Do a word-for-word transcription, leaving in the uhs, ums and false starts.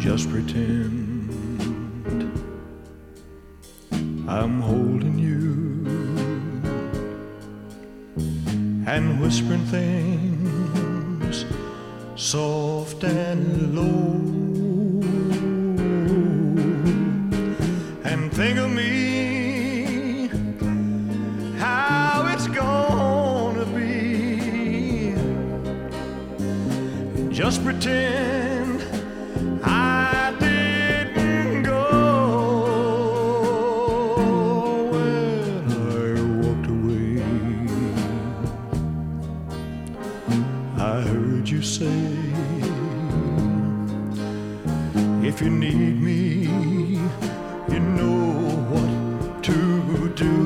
just pretend I'm holding you and whispering things soft and low, and think of me, how it's gonna be. Just pretend I didn't go. Well, I walked away. I heard you say, if you need me,